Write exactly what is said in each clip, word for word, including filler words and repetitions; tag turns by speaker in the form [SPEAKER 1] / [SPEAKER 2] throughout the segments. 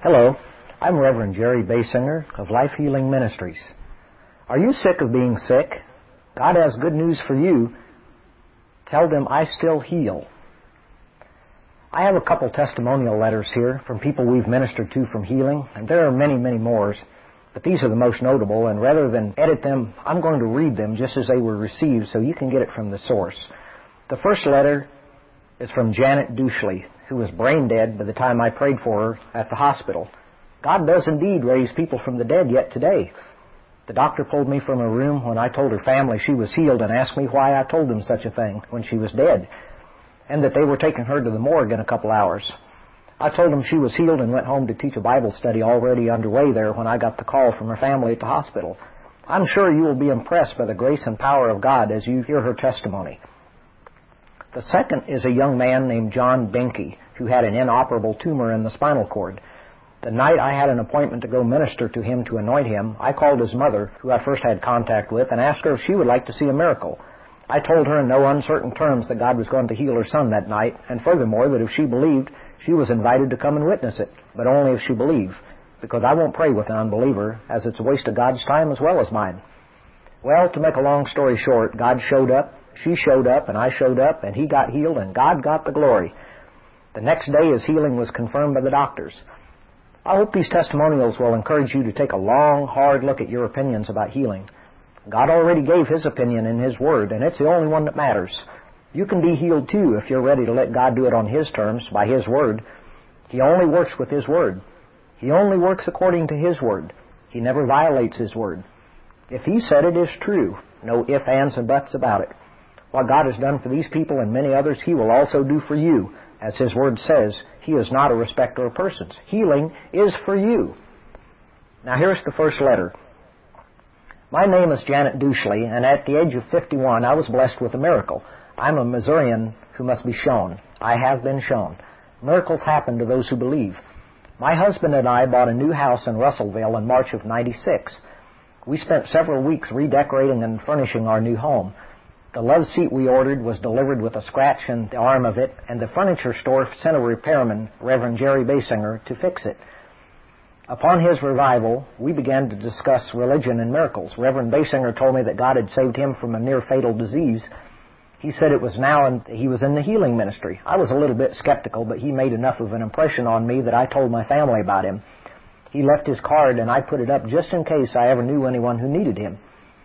[SPEAKER 1] Hello, I'm Reverend Jerry Basinger of Life Healing Ministries. Are you sick of being sick? God has good news for you. Tell them I still heal. I have a couple testimonial letters here from people we've ministered to from healing, and there are many, many more, but these are the most notable, and rather than edit them, I'm going to read them just as they were received so you can get it from the source. The first letter is from Janet Dushley, who was brain dead by the time I prayed for her at the hospital. God does indeed raise people from the dead yet today. The doctor pulled me from a room when I told her family she was healed and asked me why I told them such a thing when she was dead, and that they were taking her to the morgue in a couple hours. I told them she was healed and went home to teach a Bible study already underway there when I got the call from her family at the hospital. I'm sure you will be impressed by the grace and power of God as you hear her testimony. The second is a young man named John Benke, who had an inoperable tumor in the spinal cord. The night I had an appointment to go minister to him to anoint him, I called his mother, who I first had contact with, and asked her if she would like to see a miracle. I told her in no uncertain terms that God was going to heal her son that night, and furthermore that if she believed, she was invited to come and witness it, but only if she believed, because I won't pray with an unbeliever, as it's a waste of God's time as well as mine. Well, to make a long story short, God showed up, she showed up, and I showed up, and he got healed, and God got the glory. The next day his healing was confirmed by the doctors. I hope these testimonials will encourage you to take a long, hard look at your opinions about healing. God already gave his opinion in his word, and it's the only one that matters. You can be healed too if you're ready to let God do it on his terms, by his word. He only works with his word. He only works according to his word. He never violates his word. If he said it is true, no ifs, ands, and buts about it. What God has done for these people and many others, he will also do for you. As his word says, he is not a respecter of persons. Healing is for you. Now here's the first letter. My name is Janet Dushley, and at the age of fifty-one, I was blessed with a miracle. I'm a Missourian who must be shown. I have been shown. Miracles happen to those who believe. My husband and I bought a new house in Russellville in March of ninety-six. We spent several weeks redecorating and furnishing our new home. The love seat we ordered was delivered with a scratch in the arm of it, and the furniture store sent a repairman, Reverend Jerry Basinger, to fix it. Upon his revival, we began to discuss religion and miracles. Reverend Basinger told me that God had saved him from a near-fatal disease. He said it was now and he was in the healing ministry. I was a little bit skeptical, but he made enough of an impression on me that I told my family about him. He left his card, and I put it up just in case I ever knew anyone who needed him.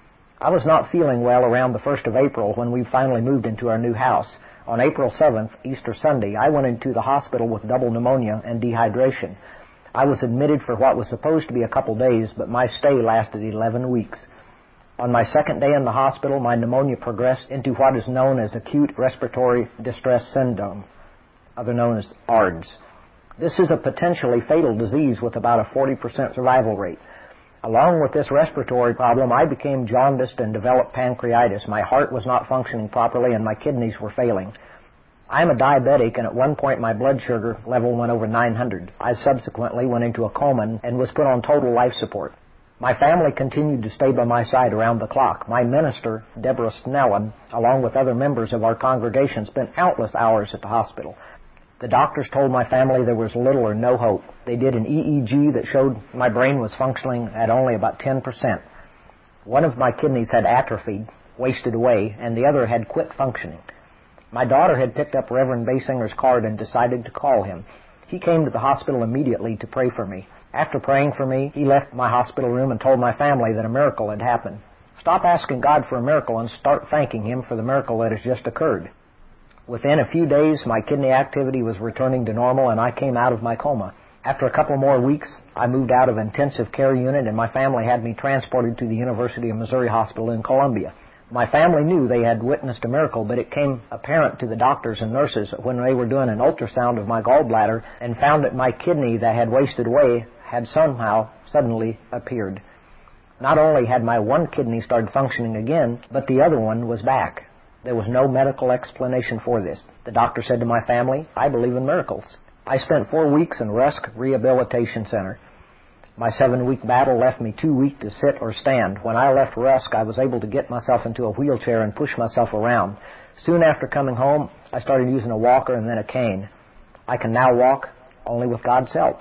[SPEAKER 1] I was not feeling well around the first of April when we finally moved into our new house. On April seventh, Easter Sunday, I went into the hospital with double pneumonia and dehydration. I was admitted for what was supposed to be a couple days, but my stay lasted eleven weeks. On my second day in the hospital, my pneumonia progressed into what is known as acute respiratory distress syndrome, other known as A R D S. This is a potentially fatal disease with about a forty percent survival rate. Along with this respiratory problem, I became jaundiced and developed pancreatitis. My heart was not functioning properly, and my kidneys were failing. I'm a diabetic, and at one point my blood sugar level went over nine hundred. I subsequently went into a coma and was put on total life support. My family continued to stay by my side around the clock. My minister, Deborah Snellen, along with other members of our congregation, spent countless hours at the hospital. The doctors told my family there was little or no hope. They did an E E G that showed my brain was functioning at only about ten percent. One of my kidneys had atrophied, wasted away, and the other had quit functioning. My daughter had picked up Reverend Basinger's card and decided to call him. He came to the hospital immediately to pray for me. After praying for me, he left my hospital room and told my family that a miracle had happened. Stop asking God for a miracle and start thanking him for the miracle that has just occurred. Within a few days, my kidney activity was returning to normal, and I came out of my coma. After a couple more weeks, I moved out of intensive care unit, and my family had me transported to the University of Missouri Hospital in Columbia. My family knew they had witnessed a miracle, but it came apparent to the doctors and nurses when they were doing an ultrasound of my gallbladder and found that my kidney that had wasted away had somehow suddenly appeared. Not only had my one kidney started functioning again, but the other one was back. There was no medical explanation for this. The doctor said to my family, I believe in miracles. I spent four weeks in Rusk Rehabilitation Center. My seven-week battle left me too weak to sit or stand. When I left Rusk, I was able to get myself into a wheelchair and push myself around. Soon after coming home, I started using a walker and then a cane. I can now walk only with God's help.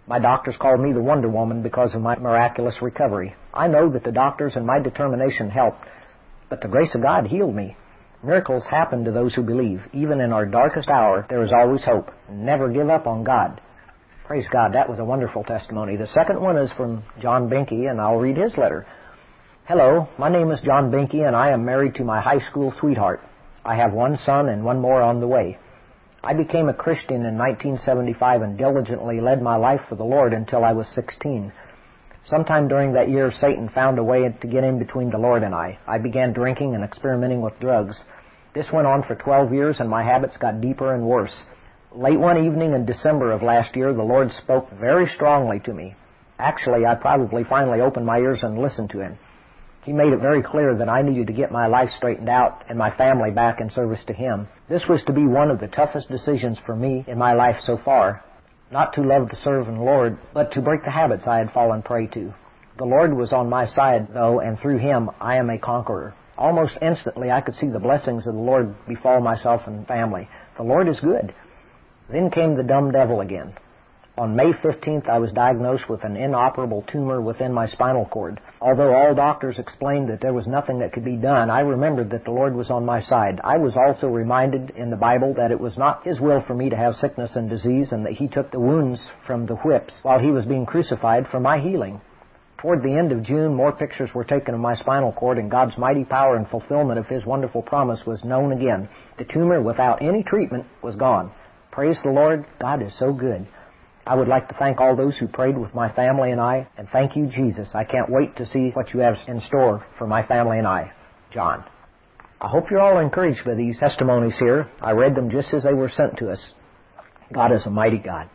[SPEAKER 1] My doctors called me the Wonder Woman because of my miraculous recovery. I know that the doctors and my determination helped, but the grace of God healed me. Miracles happen to those who believe. Even in our darkest hour, there is always hope. Never give up on God. Praise God, that was a wonderful testimony. The second one is from John Binky, and I'll read his letter. Hello, my name is John Binky, and I am married to my high school sweetheart. I have one son and one more on the way. I became a Christian in nineteen seventy-five and diligently led my life for the Lord until I was sixteen. Sometime during that year, Satan found a way to get in between the Lord and I. I began drinking and experimenting with drugs. This went on for twelve years, and my habits got deeper and worse. Late one evening in December of last year, the Lord spoke very strongly to me. Actually, I probably finally opened my ears and listened to Him. He made it very clear that I needed to get my life straightened out and my family back in service to Him. This was to be one of the toughest decisions for me in my life so far. Not to love to serve the Lord, but to break the habits I had fallen prey to. The Lord was on my side, though, and through Him I am a conqueror. Almost instantly I could see the blessings of the Lord befall myself and family. The Lord is good. Then came the dumb devil again. On May fifteenth, I was diagnosed with an inoperable tumor within my spinal cord. Although all doctors explained that there was nothing that could be done, I remembered that the Lord was on my side. I was also reminded in the Bible that it was not His will for me to have sickness and disease, and that He took the wounds from the whips while He was being crucified for my healing. Toward the end of June, more pictures were taken of my spinal cord, and God's mighty power and fulfillment of His wonderful promise was known again. The tumor, without any treatment, was gone. Praise the Lord, God is so good. I would like to thank all those who prayed with my family and I, and thank you, Jesus. I can't wait to see what you have in store for my family and I. John. I hope you're all encouraged by these testimonies here. I read them just as they were sent to us. God is a mighty God.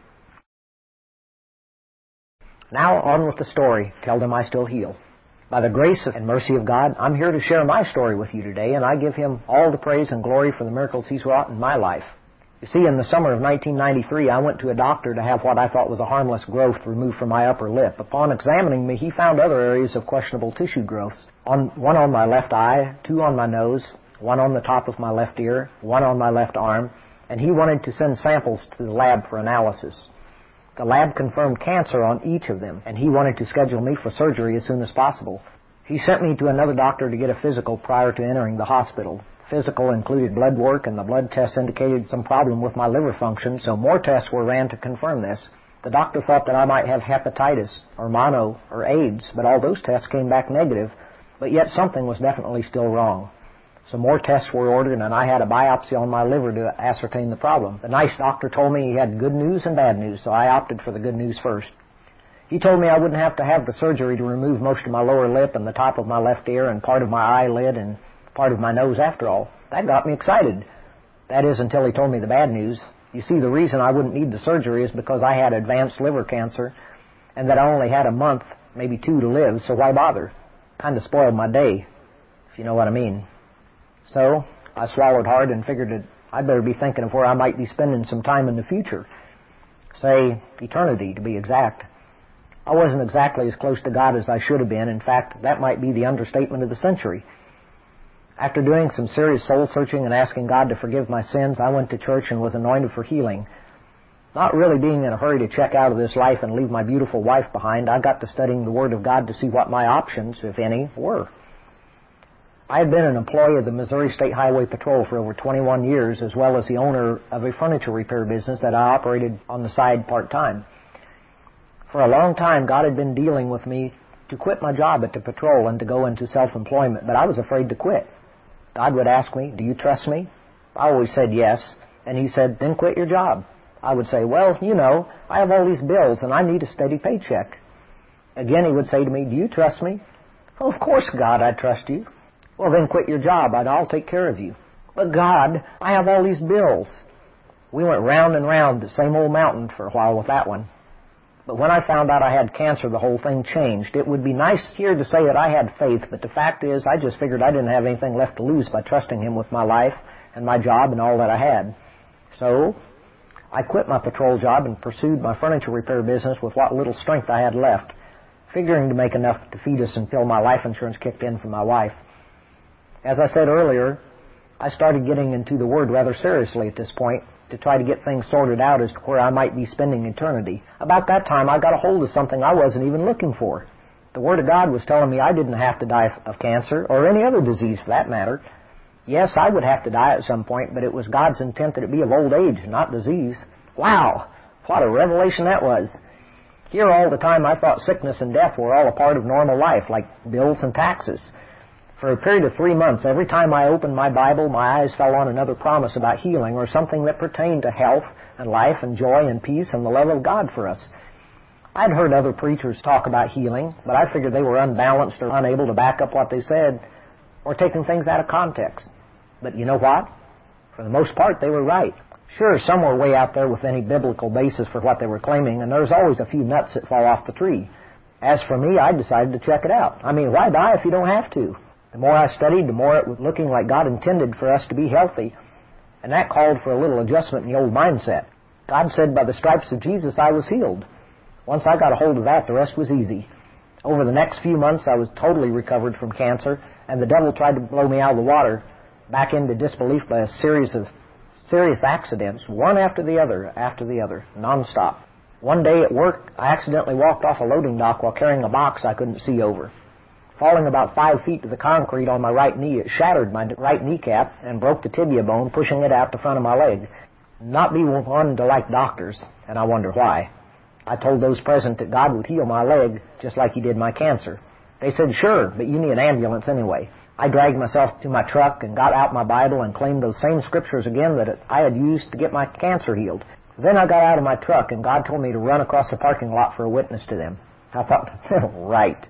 [SPEAKER 1] Now on with the story. Tell them I still heal. By the grace and mercy of God, I'm here to share my story with you today, and I give Him all the praise and glory for the miracles He's wrought in my life. You see, in the summer of nineteen ninety-three, I went to a doctor to have what I thought was a harmless growth removed from my upper lip. Upon examining me, he found other areas of questionable tissue growths. On, one on my left eye, two on my nose, one on the top of my left ear, one on my left arm, and he wanted to send samples to the lab for analysis. The lab confirmed cancer on each of them, and he wanted to schedule me for surgery as soon as possible. He sent me to another doctor to get a physical prior to entering the hospital. Physical included blood work, and the blood tests indicated some problem with my liver function, so more tests were ran to confirm this. The doctor thought that I might have hepatitis, or mono, or AIDS, but all those tests came back negative, but yet something was definitely still wrong. So more tests were ordered, and I had a biopsy on my liver to ascertain the problem. The nice doctor told me he had good news and bad news, so I opted for the good news first. He told me I wouldn't have to have the surgery to remove most of my lower lip and the top of my left ear and part of my eyelid and part of my nose after all. That got me excited. That is, until he told me the bad news. You see, the reason I wouldn't need the surgery is because I had advanced liver cancer and that I only had a month, maybe two, to live, so why bother? Kind of spoiled my day, if you know what I mean. So I swallowed hard and figured that I'd better be thinking of where I might be spending some time in the future. Say, eternity, to be exact. I wasn't exactly as close to God as I should have been. In fact, that might be the understatement of the century. After doing some serious soul-searching and asking God to forgive my sins, I went to church and was anointed for healing. Not really being in a hurry to check out of this life and leave my beautiful wife behind, I got to studying the Word of God to see what my options, if any, were. I had been an employee of the Missouri State Highway Patrol for over twenty-one years, as well as the owner of a furniture repair business that I operated on the side part-time. For a long time, God had been dealing with me to quit my job at the patrol and to go into self-employment, but I was afraid to quit. God would ask me, "Do you trust me?" I always said yes, and He said, "Then quit your job." I would say, "Well, you know, I have all these bills and I need a steady paycheck." Again, He would say to me, "Do you trust me?" "Oh, of course, God, I trust you." "Well, then quit your job and I'll take care of you." "But God, I have all these bills." We went round and round the same old mountain for a while with that one. But when I found out I had cancer, the whole thing changed. It would be nice here to say that I had faith, but the fact is I just figured I didn't have anything left to lose by trusting Him with my life and my job and all that I had. So I quit my patrol job and pursued my furniture repair business with what little strength I had left, figuring to make enough to feed us until my life insurance kicked in for my wife. As I said earlier, I started getting into the Word rather seriously at this point to try to get things sorted out as to where I might be spending eternity. About that time, I got a hold of something I wasn't even looking for. The Word of God was telling me I didn't have to die of cancer, or any other disease for that matter. Yes, I would have to die at some point, but it was God's intent that it be of old age, not disease. Wow! What a revelation that was. Here all the time I thought sickness and death were all a part of normal life, like bills and taxes. For a period of three months, every time I opened my Bible, my eyes fell on another promise about healing or something that pertained to health and life and joy and peace and the love of God for us. I'd heard other preachers talk about healing, but I figured they were unbalanced or unable to back up what they said or taking things out of context. But you know what? For the most part, they were right. Sure, some were way out there with any biblical basis for what they were claiming, and there's always a few nuts that fall off the tree. As for me, I decided to check it out. I mean, why die if you don't have to? The more I studied, the more it was looking like God intended for us to be healthy, and that called for a little adjustment in the old mindset. God said, by the stripes of Jesus, I was healed. Once I got a hold of that, the rest was easy. Over the next few months, I was totally recovered from cancer, and the devil tried to blow me out of the water back into disbelief by a series of serious accidents, one after the other, after the other, nonstop. One day at work, I accidentally walked off a loading dock while carrying a box I couldn't see over. Falling about five feet to the concrete on my right knee, it shattered my right kneecap and broke the tibia bone, pushing it out the front of my leg. Not be one to like doctors, and I wonder why. I told those present that God would heal my leg just like He did my cancer. They said, sure, but you need an ambulance anyway. I dragged myself to my truck and got out my Bible and claimed those same scriptures again that I had used to get my cancer healed. Then I got out of my truck and God told me to run across the parking lot for a witness to them. I thought, right.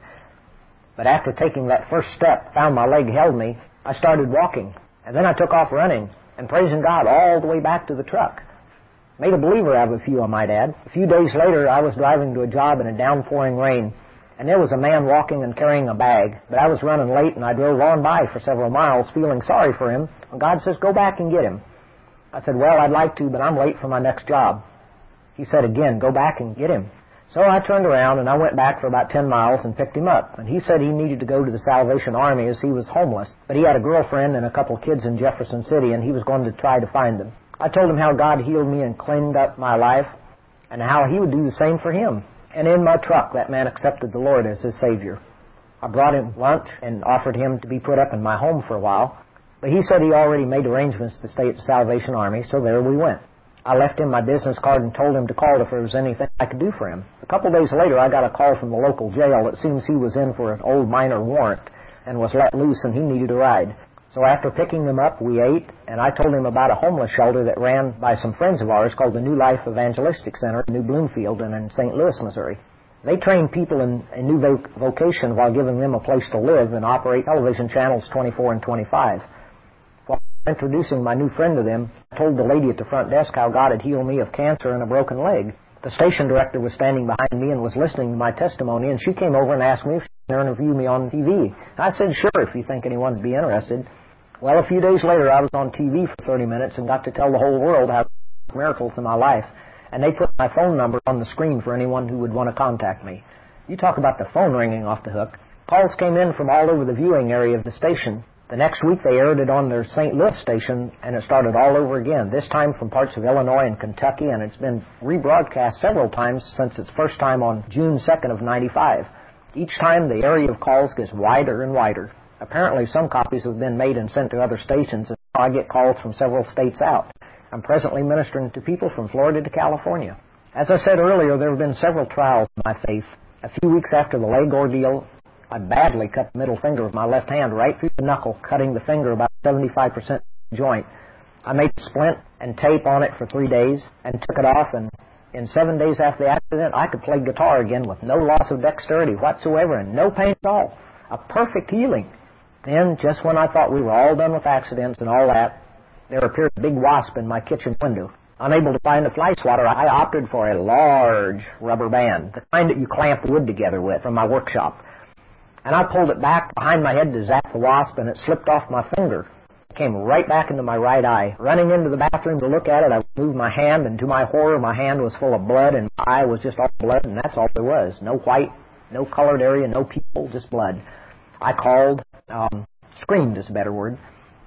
[SPEAKER 1] But after taking that first step, found my leg held me, I started walking. And then I took off running and praising God all the way back to the truck. Made a believer out of a few, I might add. A few days later, I was driving to a job in a downpouring rain, and there was a man walking and carrying a bag. But I was running late, and I drove on by for several miles, feeling sorry for him. And God says, go back and get him. I said, well, I'd like to, but I'm late for my next job. He said again, go back and get him. So I turned around, and I went back for about ten miles and picked him up. And he said he needed to go to the Salvation Army as he was homeless. But he had a girlfriend and a couple of kids in Jefferson City, and he was going to try to find them. I told him how God healed me and cleaned up my life, and how He would do the same for him. And in my truck, that man accepted the Lord as his Savior. I brought him lunch and offered him to be put up in my home for a while. But he said he already made arrangements to stay at the Salvation Army, so there we went. I left him my business card and told him to call if there was anything I could do for him. A couple days later, I got a call from the local jail. It seems he was in for an old minor warrant and was let loose, and he needed a ride. So after picking him up, we ate, and I told him about a homeless shelter that ran by some friends of ours called the New Life Evangelistic Center in New Bloomfield and in Saint Louis, Missouri. They train people in a new voc- vocation while giving them a place to live and operate television channels twenty-four and twenty-five. While introducing my new friend to them, I told the lady at the front desk how God had healed me of cancer and a broken leg. The station director was standing behind me and was listening to my testimony, and she came over and asked me if she could interview me on T V. I said, sure, if you think anyone would be interested. Well, a few days later, I was on T V for thirty minutes and got to tell the whole world how miracles in my life. And they put my phone number on the screen for anyone who would want to contact me. You talk about the phone ringing off the hook. Calls came in from all over the viewing area of the station. The next week, they aired it on their Saint Louis station, and it started all over again, this time from parts of Illinois and Kentucky, and it's been rebroadcast several times since its first time on June second of ninety-five. Each time, the area of calls gets wider and wider. Apparently, some copies have been made and sent to other stations, and I get calls from several states out. I'm presently ministering to people from Florida to California. As I said earlier, there have been several trials in my faith. A few weeks after the leg ordeal, I badly cut the middle finger of my left hand right through the knuckle, cutting the finger about seventy-five percent joint. I made a splint and tape on it for three days and took it off, and in seven days after the accident, I could play guitar again with no loss of dexterity whatsoever and no pain at all. A perfect healing. Then, just when I thought we were all done with accidents and all that, there appeared a big wasp in my kitchen window. Unable to find a fly swatter, I opted for a large rubber band, the kind that you clamp wood together with, from my workshop. And I pulled it back behind my head to zap the wasp, and it slipped off my finger. It came right back into my right eye. Running into the bathroom to look at it, I moved my hand, and to my horror, my hand was full of blood, and my eye was just all blood, and that's all there was. No white, no colored area, no pupil, just blood. I called, um, screamed is a better word,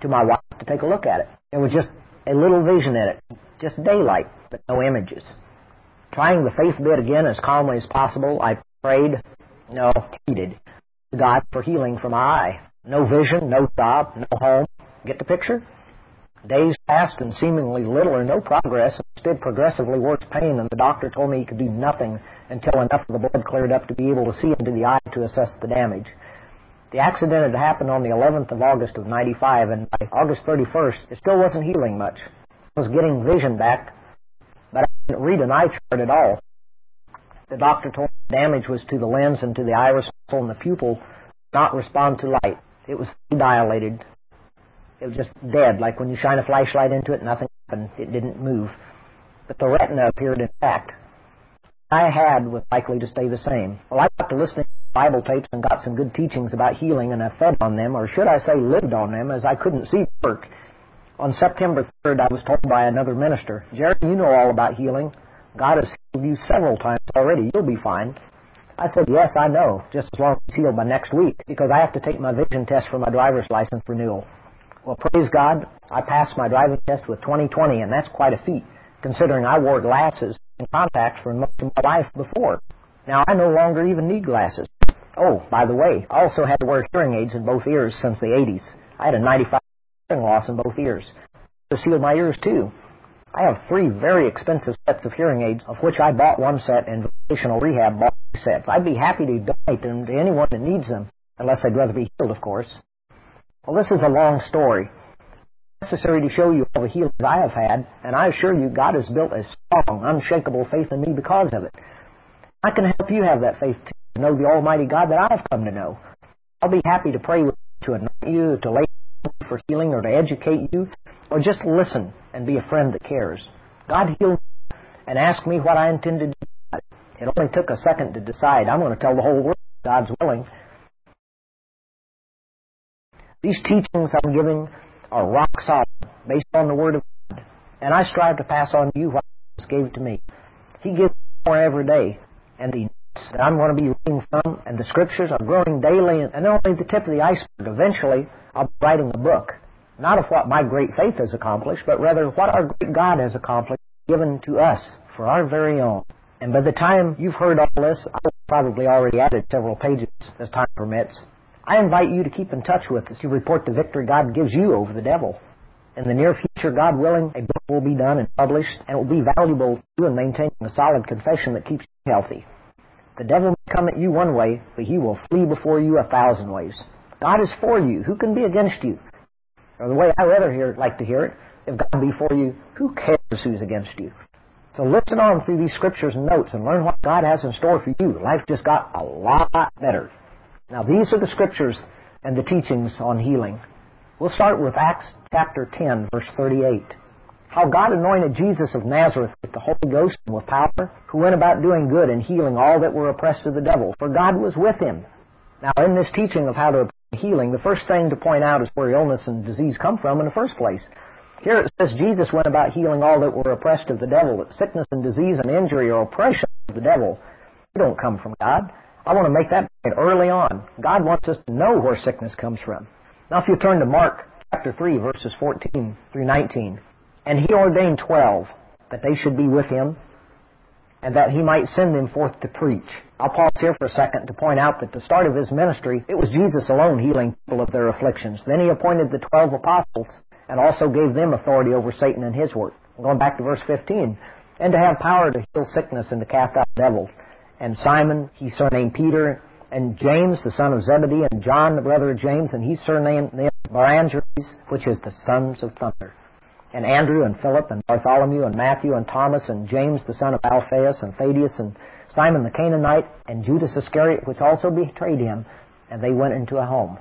[SPEAKER 1] to my wife to take a look at it. There was just a little vision in it, just daylight, but no images. Trying the faith bit again as calmly as possible, I prayed, no, pleaded to God for healing for my eye. No vision, no job, no home. Get the picture? Days passed and seemingly little or no progress, instead progressively worse pain, and the doctor told me he could do nothing until enough of the blood cleared up to be able to see into the eye to assess the damage. The accident had happened on the eleventh of August of ninety-five, and by August thirty-first, it still wasn't healing much. I was getting vision back, but I didn't read an eye chart at all. The doctor told me the damage was to the lens and to the iris muscle, and the pupil did not respond to light. It was dilated. It was just dead, like when you shine a flashlight into it, nothing happened. It didn't move. But the retina appeared intact. I had was likely to stay the same. Well, I got to listening to Bible tapes and got some good teachings about healing, and I fed on them, or should I say lived on them, as I couldn't see work. On September third, I was told by another minister, Jerry, you know all about healing. God has healed you several times already. You'll be fine. I said, yes, I know, just as long as it's healed by next week, because I have to take my vision test for my driver's license renewal. Well, praise God, I passed my driving test with twenty twenty, and that's quite a feat, considering I wore glasses and contacts for most of my life before. Now, I no longer even need glasses. Oh, by the way, I also had to wear hearing aids in both ears since the eighties. I had a ninety-five percent hearing loss in both ears. To seal my ears, too. I have three very expensive sets of hearing aids, of which I bought one set and vocational rehab bought two sets. I'd be happy to donate them to anyone that needs them, unless they'd rather be healed, of course. Well, this is a long story. It's necessary to show you all the healings I have had, and I assure you God has built a strong, unshakable faith in me because of it. I can help you have that faith, too, to know the Almighty God that I have come to know. I'll be happy to pray with you, to anoint you, to lay you for healing, or to educate you, or just listen and be a friend that cares. God healed me and asked me what I intended to do. It only took a second to decide. I'm going to tell the whole world, God's willing. These teachings I'm giving are rock solid, based on the Word of God, and I strive to pass on to you what Jesus gave to me. He gives more every day, and the notes that I'm going to be reading from and the Scriptures are growing daily, and they're only the tip of the iceberg. Eventually, I'll be writing a book, not of what my great faith has accomplished, but rather what our great God has accomplished, given to us for our very own. And by the time you've heard all this, I've probably already added several pages as time permits. I invite you to keep in touch with us to report the victory God gives you over the devil. In the near future, God willing, a book will be done and published, and it will be valuable to you in maintaining a solid confession that keeps you healthy. The devil may come at you one way, but he will flee before you a thousand ways. God is for you. Who can be against you? Or the way I rather hear, like to hear it, if God be for you, who cares who's against you? So listen on through these Scriptures and notes and learn what God has in store for you. Life just got a lot better. Now, these are the Scriptures and the teachings on healing. We'll start with Acts chapter ten, verse thirty-eight. How God anointed Jesus of Nazareth with the Holy Ghost and with power, who went about doing good and healing all that were oppressed of the devil, for God was with him. Now, in this teaching of how to obtain healing, the first thing to point out is where illness and disease come from in the first place. Here it says Jesus went about healing all that were oppressed of the devil, that sickness and disease and injury or oppression of the devil, they don't come from God. I want to make that point early on. God wants us to know where sickness comes from. Now, if you turn to Mark chapter three, verses fourteen through nineteen, and he ordained twelve, that they should be with him, and that he might send them forth to preach. I'll pause here for a second to point out that at the start of his ministry, it was Jesus alone healing people of their afflictions. Then he appointed the twelve apostles, and also gave them authority over Satan and his work. Going back to verse fifteen, and to have power to heal sickness and to cast out devils. And Simon, he surnamed Peter, and James, the son of Zebedee, and John, the brother of James, and he surnamed them Boanerges, which is the sons of thunder. And Andrew, and Philip, and Bartholomew, and Matthew, and Thomas, and James, the son of Alphaeus, and Thaddeus, and Simon the Canaanite, and Judas Iscariot, which also betrayed him, and they went into a home.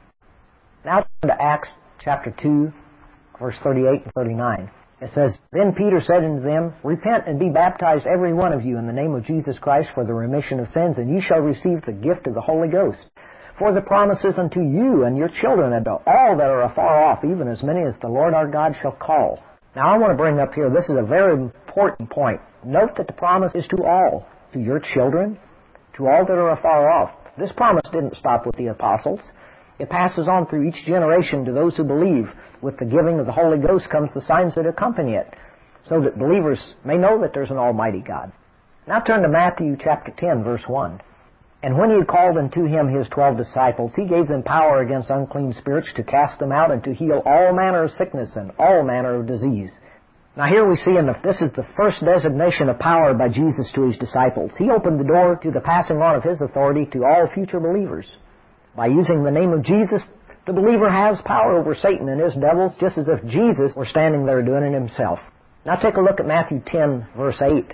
[SPEAKER 1] Now turn to Acts chapter two, verse thirty-eight and thirty-nine. It says, Then Peter said unto them, Repent and be baptized every one of you in the name of Jesus Christ for the remission of sins, and ye shall receive the gift of the Holy Ghost. For the promises unto you and your children and to all that are afar off, even as many as the Lord our God shall call. Now I want to bring up here, this is a very important point. Note that the promise is to all, to your children, to all that are afar off. This promise didn't stop with the apostles. It passes on through each generation to those who believe. With the giving of the Holy Ghost comes the signs that accompany it, so that believers may know that there's an almighty God. Now turn to Matthew chapter ten, verse one. And when he had called unto him his twelve disciples, he gave them power against unclean spirits to cast them out and to heal all manner of sickness and all manner of disease. Now here we see in the, this is the first designation of power by Jesus to his disciples. He opened the door to the passing on of his authority to all future believers. By using the name of Jesus, the believer has power over Satan and his devils, just as if Jesus were standing there doing it himself. Now take a look at Matthew ten, verse eight.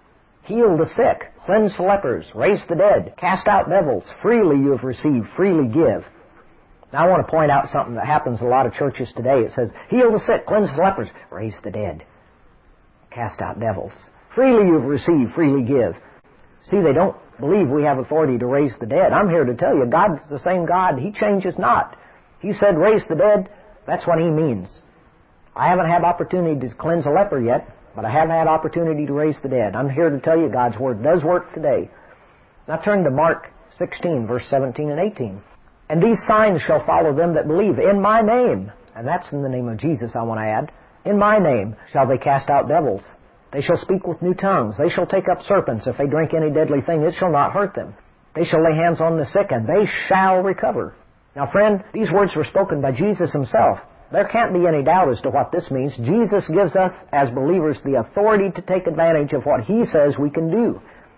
[SPEAKER 1] Heal the sick, cleanse the lepers, raise the dead, cast out devils. Freely you have received, freely give. Now I want to point out something that happens in a lot of churches today. It says, heal the sick, cleanse the lepers, raise the dead, cast out devils. Freely you have received, freely give. See, they don't believe we have authority to raise the dead. I'm here to tell you, God's the same God. He changes not. He said raise the dead. That's what He means. I haven't had opportunity to cleanse a leper yet, but I have had opportunity to raise the dead. I'm here to tell you God's Word does work today. Now turn to Mark sixteen, verse seventeen and eighteen. And these signs shall follow them that believe in my name. And that's in the name of Jesus, I want to add. In my name shall they cast out devils. They shall speak with new tongues. They shall take up serpents. If they drink any deadly thing, it shall not hurt them. They shall lay hands on the sick, and they shall recover. Now, friend, these words were spoken by Jesus Himself. There can't be any doubt as to what this means. Jesus gives us, as believers, the authority to take advantage of what He says we can do.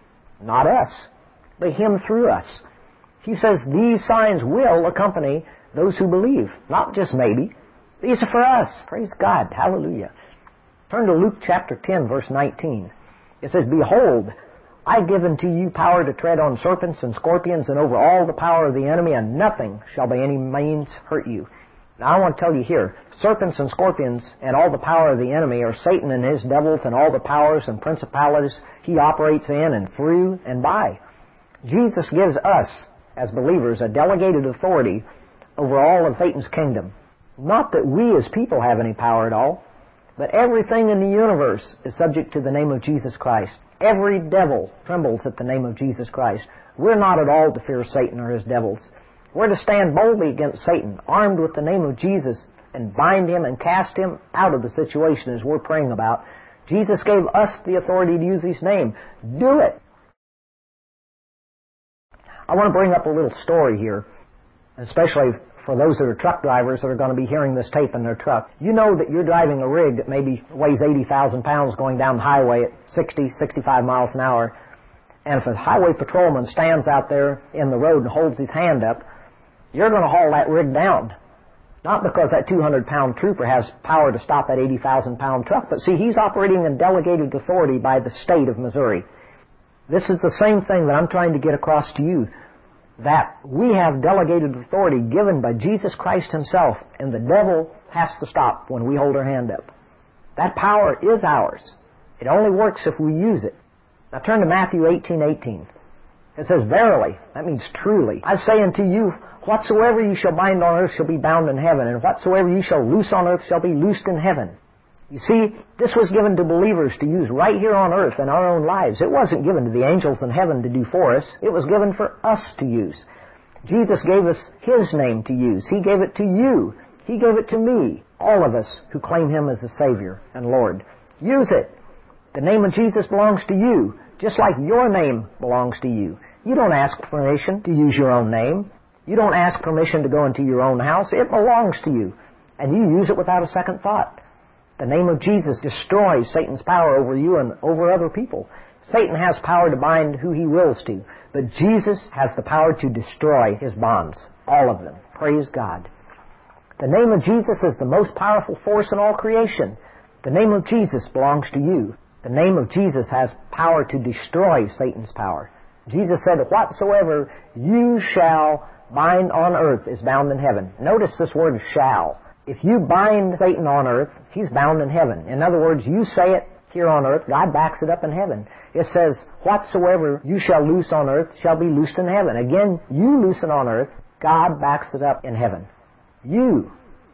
[SPEAKER 1] Not us, but Him through us. He says these signs will accompany those who believe. Not just maybe. These are for us. Praise God. Hallelujah. Turn to Luke chapter ten, verse nineteen. It says, Behold, I give unto you power to tread on serpents and scorpions and over all the power of the enemy, and nothing shall by any means hurt you. Now I want to tell you here, serpents and scorpions and all the power of the enemy are Satan and his devils and all the powers and principalities he operates in and through and by. Jesus gives us, as believers, a delegated authority over all of Satan's kingdom. Not that we as people have any power at all, but everything in the universe is subject to the name of Jesus Christ. Every devil trembles at the name of Jesus Christ. We're not at all to fear Satan or his devils. We're to stand boldly against Satan, armed with the name of Jesus, and bind him and cast him out of the situation as we're praying about. Jesus gave us the authority to use His name. Do it! I want to bring up a little story here, especially for those that are truck drivers that are going to be hearing this tape in their truck. You know that you're driving a rig that maybe weighs eighty thousand pounds going down the highway at sixty, sixty-five miles an hour. And if a highway patrolman stands out there in the road and holds his hand up, you're going to haul that rig down. Not because that two hundred pound trooper has power to stop that eighty thousand pound truck, but see, he's operating in delegated authority by the state of Missouri. This is the same thing that I'm trying to get across to you, that we have delegated authority given by Jesus Christ Himself, and the devil has to stop when we hold our hand up. That power is ours. It only works if we use it. Now turn to Matthew eighteen eighteen. It says, Verily, that means truly, I say unto you, whatsoever you shall bind on earth shall be bound in heaven, and whatsoever you shall loose on earth shall be loosed in heaven. You see, this was given to believers to use right here on earth in our own lives. It wasn't given to the angels in heaven to do for us. It was given for us to use. Jesus gave us His name to use. He gave it to you. He gave it to me. All of us who claim Him as the Savior and Lord. Use it. The name of Jesus belongs to you, just like your name belongs to you. You don't ask permission to use your own name. You don't ask permission to go into your own house. It belongs to you. And you use it without a second thought. The name of Jesus destroys Satan's power over you and over other people. Satan has power to bind who he wills to, but Jesus has the power to destroy his bonds, all of them. Praise God. The name of Jesus is the most powerful force in all creation. The name of Jesus belongs to you. The name of Jesus has power to destroy Satan's power. Jesus said, whatsoever you shall bind on earth is bound in heaven. Notice this word shall. If you bind Satan on earth, he's bound in heaven. In other words, you say it here on earth, God backs it up in heaven. It says, whatsoever you shall loose on earth shall be loosed in heaven. Again, you loosen on earth, God backs it up in heaven. You,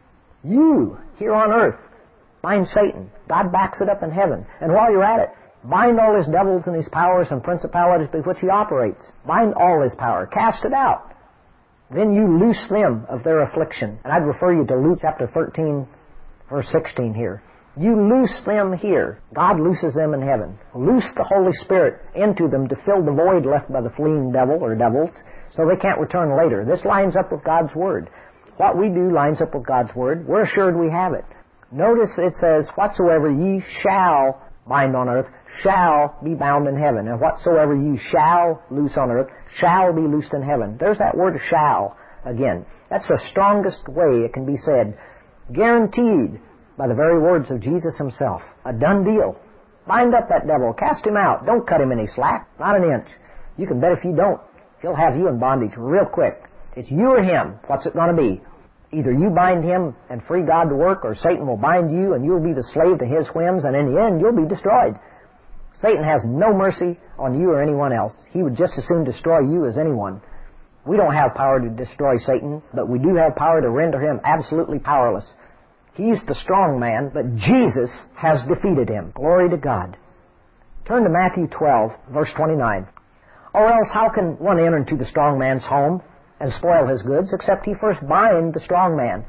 [SPEAKER 1] you, here on earth, bind Satan. God backs it up in heaven. And while you're at it, bind all his devils and his powers and principalities by which he operates. Bind all his power. Cast it out. Then you loose them of their affliction. And I'd refer you to Luke chapter thirteen, verse sixteen here. You loose them here. God looses them in heaven. Loose the Holy Spirit into them to fill the void left by the fleeing devil or devils so they can't return later. This lines up with God's Word. What we do lines up with God's Word. We're assured we have it. Notice it says, whatsoever ye shall bind on earth shall be bound in heaven. And whatsoever ye shall loose on earth shall be loosed in heaven. There's that word shall again. That's the strongest way it can be said. Guaranteed by the very words of Jesus himself. A done deal. Bind up that devil. Cast him out. Don't cut him any slack. Not an inch. You can bet if you don't, he'll have you in bondage real quick. It's you or him. What's it going to be? Either you bind him and free God to work, or Satan will bind you and you'll be the slave to his whims, and in the end you'll be destroyed. Satan has no mercy on you or anyone else. He would just as soon destroy you as anyone. We don't have power to destroy Satan, but we do have power to render him absolutely powerless. He's the strong man, but Jesus has defeated him. Glory to God. Turn to Matthew twelve, verse twenty-nine. Or else how can one enter into the strong man's home and spoil his goods, except he first bind the strong man?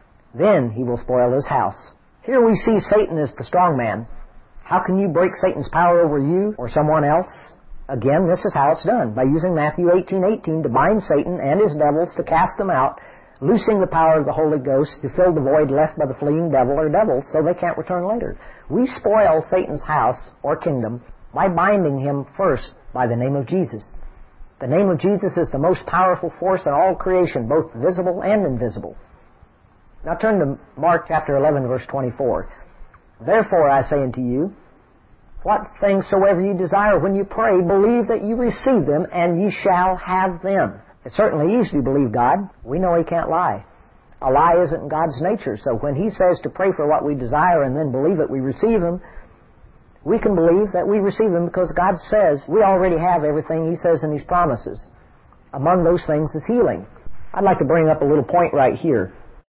[SPEAKER 1] Then he will spoil his house. Here we see Satan as the strong man. How can you break Satan's power over you or someone else? Again, this is how it's done, by using Matthew eighteen eighteen to bind Satan and his devils, to cast them out, loosing the power of the Holy Ghost to fill the void left by the fleeing devil or devils so they can't return later. We spoil Satan's house or kingdom by binding him first by the name of Jesus. The name of Jesus is the most powerful force in all creation, both visible and invisible. Now turn to Mark chapter eleven, verse twenty-four. Therefore I say unto you, what things soever ye desire when you pray, believe that you receive them, and ye shall have them. It's certainly easy to believe God. We know He can't lie. A lie isn't in God's nature. So when He says to pray for what we desire and then believe that we receive them, we can believe that we receive them because God says we already have everything He says in His promises. Among those things is healing. I'd like to bring up a little point right here.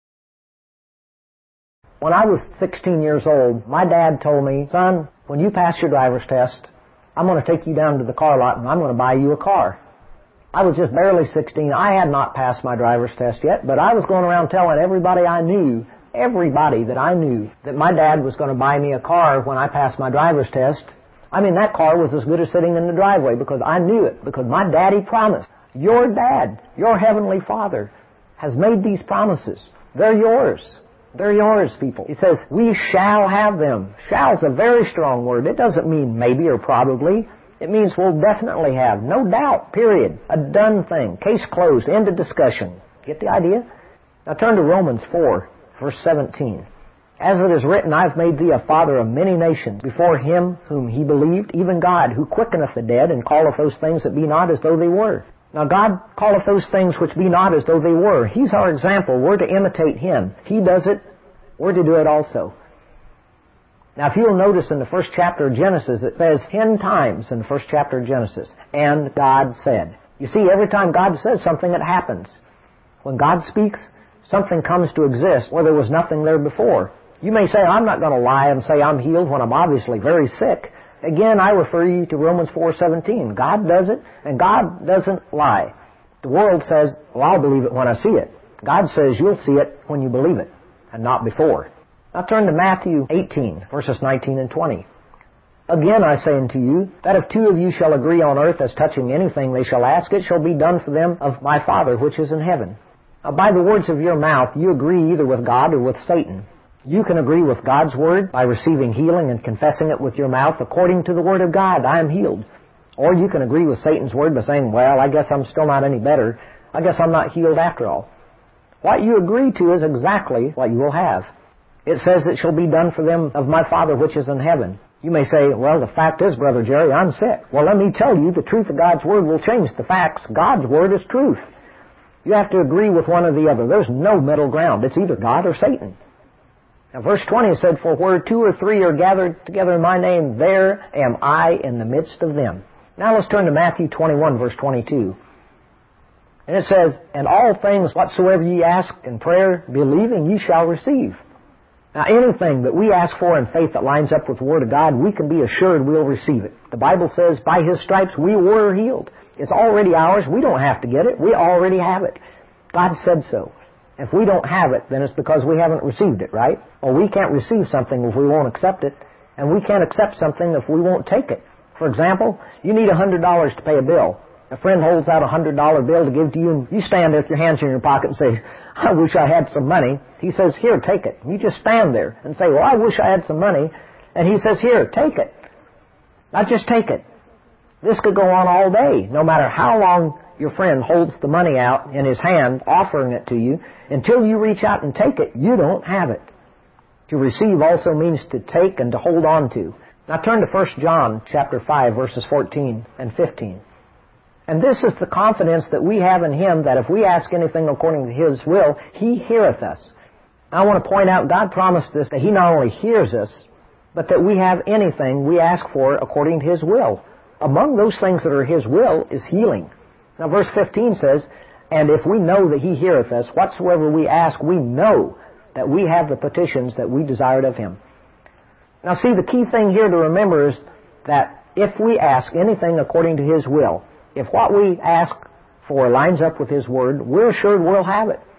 [SPEAKER 1] When I was sixteen years old, my dad told me, son, when you pass your driver's test, I'm going to take you down to the car lot and I'm going to buy you a car. I was just barely sixteen. I had not passed my driver's test yet, but I was going around telling everybody I knew, everybody that I knew, that my dad was going to buy me a car when I passed my driver's test. I mean, that car was as good as sitting in the driveway because I knew it, because my daddy promised. Your dad, your heavenly Father, has made these promises. They're yours. They're yours, people. He says, we shall have them. Shall is a very strong word. It doesn't mean maybe or probably. It means we'll definitely have. No doubt, period. A done thing. Case closed. End of discussion. Get the idea? Now turn to Romans four, verse seventeen. As it is written, I've made thee a father of many nations, before him whom he believed, even God, who quickeneth the dead, and calleth those things that be not as though they were. Now God calleth those things which be not as though they were. He's our example. We're to imitate Him. He does it. We're to do it also. Now if you'll notice in the first chapter of Genesis, it says ten times in the first chapter of Genesis, and God said. You see, every time God says something, it happens. When God speaks, something comes to exist where there was nothing there before. You may say, I'm not going to lie and say I'm healed when I'm obviously very sick. Again, I refer you to Romans four seventeen. God does it, and God doesn't lie. The world says, well, I'll believe it when I see it. God says you'll see it when you believe it, and not before. Now turn to Matthew eighteen, verses nineteen and twenty. Again I say unto you, that if two of you shall agree on earth as touching anything they shall ask, it shall be done for them of my Father which is in heaven. Now by the words of your mouth you agree either with God or with Satan. You can agree with God's Word by receiving healing and confessing it with your mouth according to the Word of God, I am healed. Or you can agree with Satan's Word by saying, well, I guess I'm still not any better. I guess I'm not healed after all. What you agree to is exactly what you will have. It says it shall be done for them of my Father which is in heaven. You may say, well, the fact is, Brother Jerry, I'm sick. Well, let me tell you, the truth of God's Word will change the facts. God's Word is truth. You have to agree with one or the other. There's no middle ground. It's either God or Satan. Now, verse twenty said, for where two or three are gathered together in my name, there am I in the midst of them. Now let's turn to Matthew twenty-one, verse twenty-two. And it says, and all things whatsoever ye ask in prayer, believing, ye shall receive. Now anything that we ask for in faith that lines up with the Word of God, we can be assured we'll receive it. The Bible says, by His stripes we were healed. It's already ours. We don't have to get it. We already have it. God said so. If we don't have it, then it's because we haven't received it, right? Or we can't receive something if we won't accept it, and we can't accept something if we won't take it. For example, you need one hundred dollars to pay a bill. A friend holds out a one hundred dollar bill to give to you, and you stand there with your hands in your pocket and say, I wish I had some money. He says, here, take it. You just stand there and say, well, I wish I had some money. And he says, here, take it. Not just take it. This could go on all day, no matter how long your friend holds the money out in his hand, offering it to you. Until you reach out and take it, you don't have it. To receive also means to take and to hold on to. Now turn to First John chapter five, verses fourteen and fifteen. And this is the confidence that we have in Him, that if we ask anything according to His will, He heareth us. I want to point out, God promised us that He not only hears us, but that we have anything we ask for according to His will. Among those things that are His will is healing. Now verse fifteen says, and if we know that He heareth us, whatsoever we ask, we know that we have the petitions that we desired of Him. Now see, the key thing here to remember is that if we ask anything according to His will, if what we ask for lines up with His Word, we're assured we'll have it.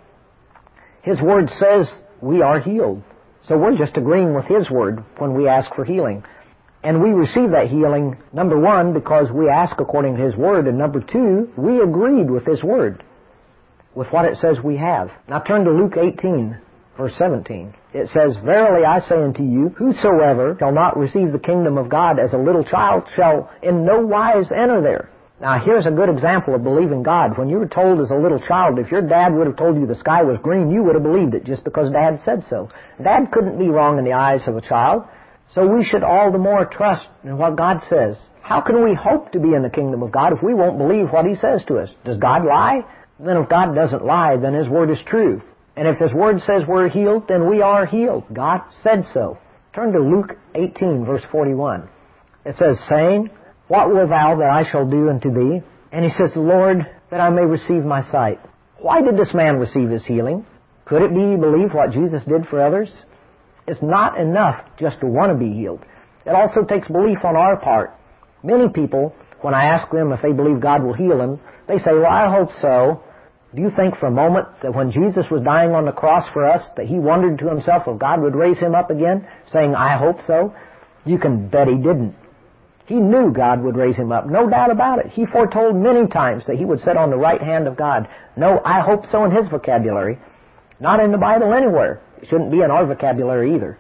[SPEAKER 1] His Word says we are healed. So we're just agreeing with His Word when we ask for healing. And we receive that healing, number one, because we ask according to His Word, and number two, we agreed with His Word, with what it says we have. Now turn to Luke eighteen, verse seventeen. It says, verily I say unto you, whosoever shall not receive the kingdom of God as a little child shall in no wise enter there. Now here's a good example of believing God. When you were told as a little child, if your dad would have told you the sky was green, you would have believed it just because Dad said so. Dad couldn't be wrong in the eyes of a child. So we should all the more trust in what God says. How can we hope to be in the kingdom of God if we won't believe what He says to us? Does God lie? Then if God doesn't lie, then His Word is true. And if His Word says we're healed, then we are healed. God said so. Turn to Luke eighteen, verse forty-one. It says, saying, what wilt thou that I shall do unto thee? And he says, Lord, that I may receive my sight. Why did this man receive his healing? Could it be he believed what Jesus did for others? It's not enough just to want to be healed. It also takes belief on our part. Many people, when I ask them if they believe God will heal them, they say, well, I hope so. Do you think for a moment that when Jesus was dying on the cross for us, that He wondered to Himself if God would raise Him up again, saying, I hope so? You can bet He didn't. He knew God would raise Him up, no doubt about it. He foretold many times that He would sit on the right hand of God. No, I hope so in His vocabulary. Not in the Bible anywhere. It shouldn't be in our vocabulary either.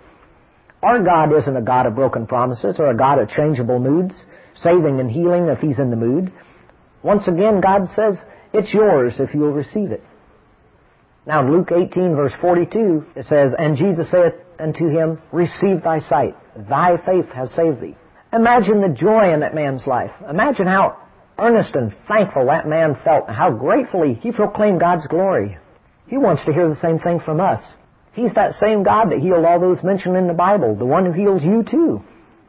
[SPEAKER 1] Our God isn't a God of broken promises or a God of changeable moods, saving and healing if He's in the mood. Once again, God says, it's yours if you'll receive it. Now in Luke eighteen, verse forty-two, it says, and Jesus saith unto him, receive thy sight. Thy faith has saved thee. Imagine the joy in that man's life. Imagine how earnest and thankful that man felt and how gratefully he proclaimed God's glory. He wants to hear the same thing from us. He's that same God that healed all those mentioned in the Bible, the one who heals you too.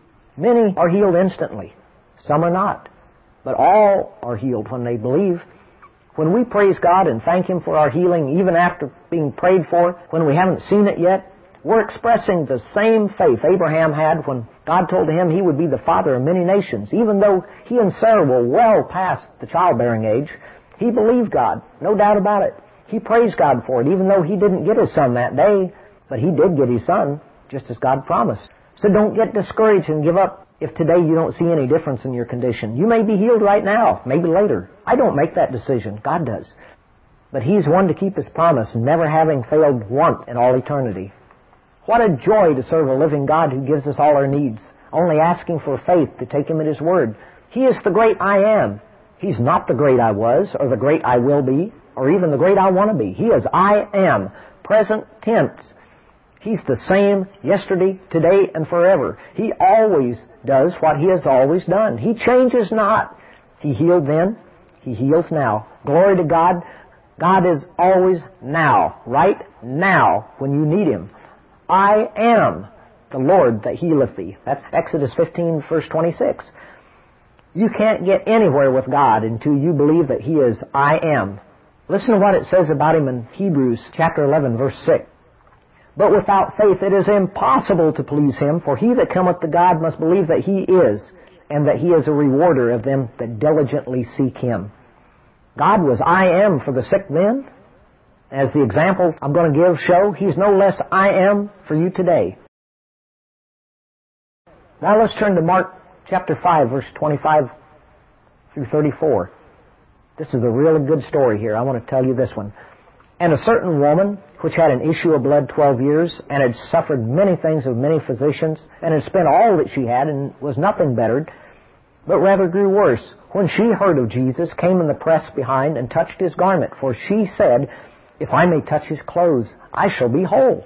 [SPEAKER 1] Many are healed instantly. Some are not. But all are healed when they believe. When we praise God and thank Him for our healing, even after being prayed for, when we haven't seen it yet, we're expressing the same faith Abraham had when God told him he would be the father of many nations. Even though he and Sarah were well past the childbearing age, he believed God, no doubt about it. He praised God for it, even though he didn't get his son that day, but he did get his son, just as God promised. So don't get discouraged and give up if today you don't see any difference in your condition. You may be healed right now, maybe later. I don't make that decision. God does. But He's one to keep His promise, never having failed once in all eternity. What a joy to serve a living God who gives us all our needs, only asking for faith to take Him at His word. He is the great I am. He's not the great I was, or the great I will be, or even the great I want to be. He is I am, present tense. He's the same yesterday, today, and forever. He always does what He has always done. He changes not. He healed then. He heals now. Glory to God. God is always now, right now, when you need Him. I am the Lord that healeth thee. That's Exodus fifteen, verse twenty-six. You can't get anywhere with God until you believe that He is I am. Listen to what it says about Him in Hebrews chapter eleven, verse six. But without faith it is impossible to please Him, for he that cometh to God must believe that He is, and that He is a rewarder of them that diligently seek Him. God was I am for the sick then, As the examples I'm going to give show, He's no less I am for you today. Now let's turn to Mark chapter five, verse twenty-five through thirty-four. This is a really good story here. I want to tell you this one. And a certain woman, which had an issue of blood twelve years, and had suffered many things of many physicians, and had spent all that she had, and was nothing bettered, but rather grew worse, when she heard of Jesus, came in the press behind, and touched His garment. For she said, If I may touch His clothes, I shall be whole.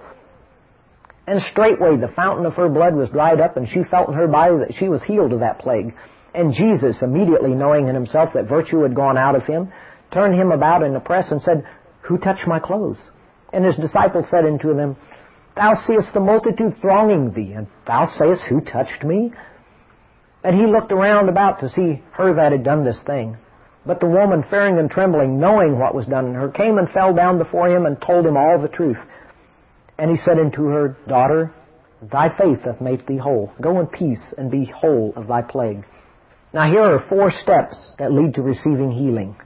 [SPEAKER 1] And straightway the fountain of her blood was dried up, and she felt in her body that she was healed of that plague. And Jesus, immediately knowing in Himself that virtue had gone out of Him, turned Him about in the press, and said, Who touched my clothes? And His disciples said unto Him, Thou seest the multitude thronging Thee, and Thou sayest, Who touched me? And He looked around about to see her that had done this thing. But the woman, fearing and trembling, knowing what was done in her, came and fell down before Him, and told Him all the truth. And He said unto her, Daughter, thy faith hath made thee whole. Go in peace, and be whole of thy plague. Now here are four steps that lead to receiving healing.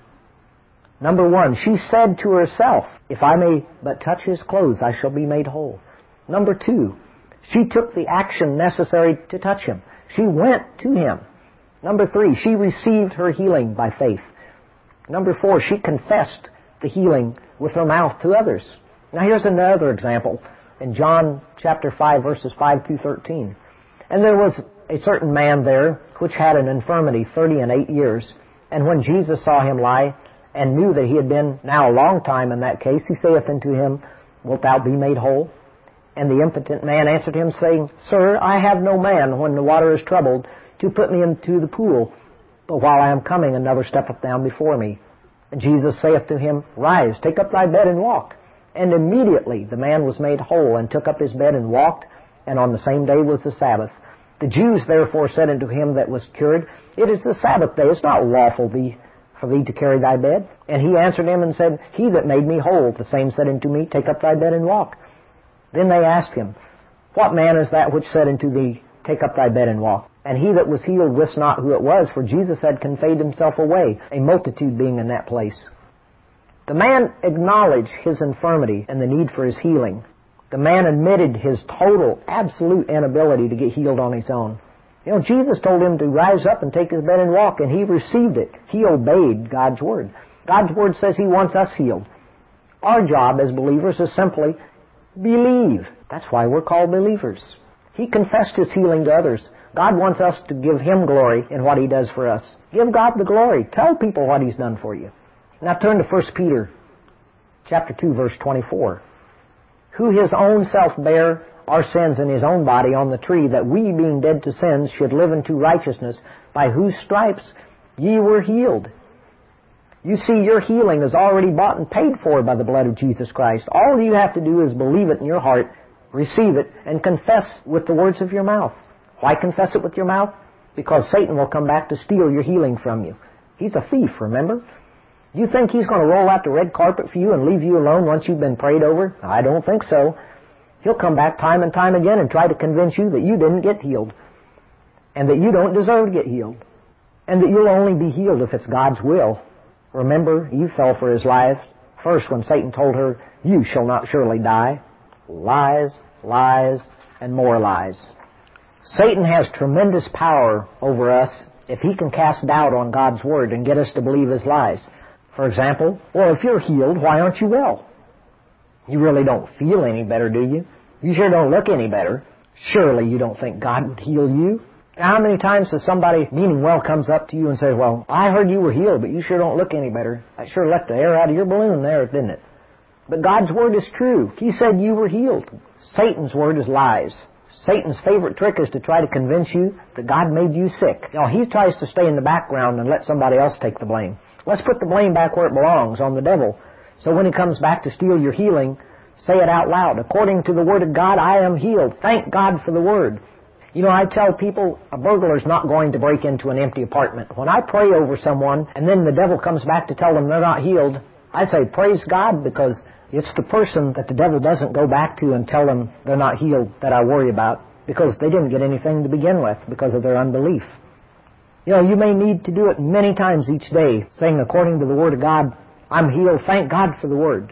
[SPEAKER 1] Number one, she said to herself, If I may but touch His clothes, I shall be made whole. Number two, she took the action necessary to touch Him. She went to Him. Number three, she received her healing by faith. Number four, she confessed the healing with her mouth to others. Now here's another example in John chapter five, verses five through thirteen. And there was a certain man there which had an infirmity thirty and eight years. And when Jesus saw him lie, and knew that he had been now a long time in that case, He saith unto him, Wilt thou be made whole? And the impotent man answered Him, saying, Sir, I have no man, when the water is troubled, to put me into the pool. But while I am coming, another steppeth down before me. And Jesus saith to him, Rise, take up thy bed, and walk. And immediately the man was made whole, and took up his bed, and walked, and on the same day was the Sabbath. The Jews therefore said unto him that was cured, It is the Sabbath day, it's not lawful thee, for thee to carry thy bed. And he answered him and said, He that made me whole, the same said unto me, Take up thy bed, and walk. Then they asked him, What man is that which said unto thee, Take up thy bed, and walk? And he that was healed wist not who it was, for Jesus had conveyed Himself away, a multitude being in that place. The man acknowledged his infirmity and the need for his healing. The man admitted his total, absolute inability to get healed on his own. You know, Jesus told him to rise up and take his bed and walk, and he received it. He obeyed God's Word. God's Word says He wants us healed. Our job as believers is simply believe. That's why we're called believers. He confessed His healing to others. God wants us to give Him glory in what He does for us. Give God the glory. Tell people what He's done for you. Now turn to First Peter chapter two, verse twenty-four. Who His own self bare our sins in His own body on the tree, that we, being dead to sins, should live unto righteousness, by whose stripes ye were healed. You see, your healing is already bought and paid for by the blood of Jesus Christ. All you have to do is believe it in your heart, receive it, and confess with the words of your mouth. Why confess it with your mouth? Because Satan will come back to steal your healing from you. He's a thief, remember? You think he's going to roll out the red carpet for you and leave you alone once you've been prayed over? I don't think so. He'll come back time and time again and try to convince you that you didn't get healed, and that you don't deserve to get healed, and that you'll only be healed if it's God's will. Remember, Eve fell for his lies first when Satan told her, You shall not surely die. Lies, lies, and more lies. Satan has tremendous power over us if he can cast doubt on God's Word and get us to believe his lies. For example, well, if you're healed, why aren't you well? You really don't feel any better, do you? You sure don't look any better. Surely you don't think God would heal you? Now, how many times has somebody meaning well comes up to you and says, Well, I heard you were healed, but you sure don't look any better. I sure let the air out of your balloon there, didn't it? But God's Word is true. He said you were healed. Satan's word is lies. Satan's favorite trick is to try to convince you that God made you sick. You know, he tries to stay in the background and let somebody else take the blame. Let's put the blame back where it belongs, on the devil. So when he comes back to steal your healing, say it out loud. According to the Word of God, I am healed. Thank God for the Word. You know, I tell people a burglar's not going to break into an empty apartment. When I pray over someone and then the devil comes back to tell them they're not healed, I say, praise God, because it's the person that the devil doesn't go back to and tell them they're not healed that I worry about, because they didn't get anything to begin with because of their unbelief. You know, you may need to do it many times each day, saying according to the Word of God, I'm healed. Thank God for the Word.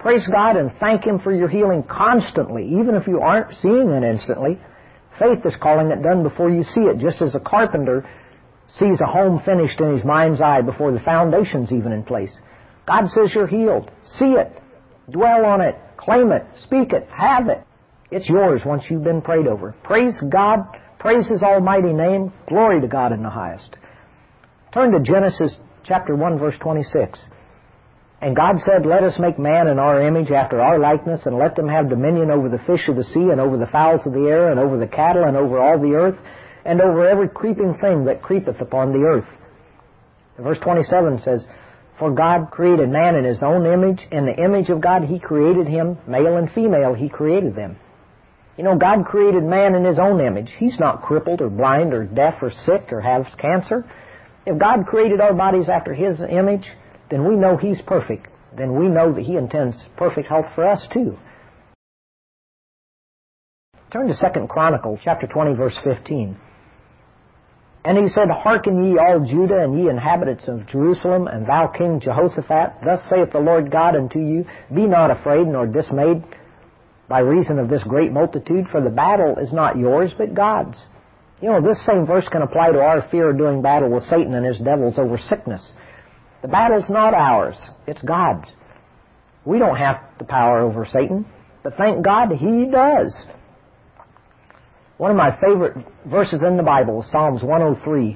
[SPEAKER 1] Praise God and thank Him for your healing constantly, even if you aren't seeing it instantly. Faith is calling it done before you see it, just as a carpenter sees a home finished in his mind's eye before the foundation's even in place. God says you're healed. See it. Dwell on it. Claim it. Speak it. Have it. It's yours once you've been prayed over. Praise God. Praise His almighty name. Glory to God in the highest. Turn to Genesis chapter one, verse twenty-six. And God said, let us make man in our image after our likeness, and let them have dominion over the fish of the sea, and over the fowls of the air, and over the cattle, and over all the earth, and over every creeping thing that creepeth upon the earth. And verse twenty-seven says, for God created man in His own image. In the image of God He created him. Male and female He created them. You know, God created man in His own image. He's not crippled or blind or deaf or sick or has cancer. If God created our bodies after His image, then we know He's perfect. Then we know that He intends perfect health for us too. Turn to Second Chronicles chapter twenty, verse fifteen. And he said, hearken ye all Judah, and ye inhabitants of Jerusalem, and thou King Jehoshaphat, thus saith the Lord God unto you, be not afraid nor dismayed by reason of this great multitude, for the battle is not yours, but God's. You know, this same verse can apply to our fear of doing battle with Satan and his devils over sickness. The battle's not ours, it's God's. We don't have the power over Satan, but thank God He does. One of my favorite verses in the Bible is Psalms one oh three,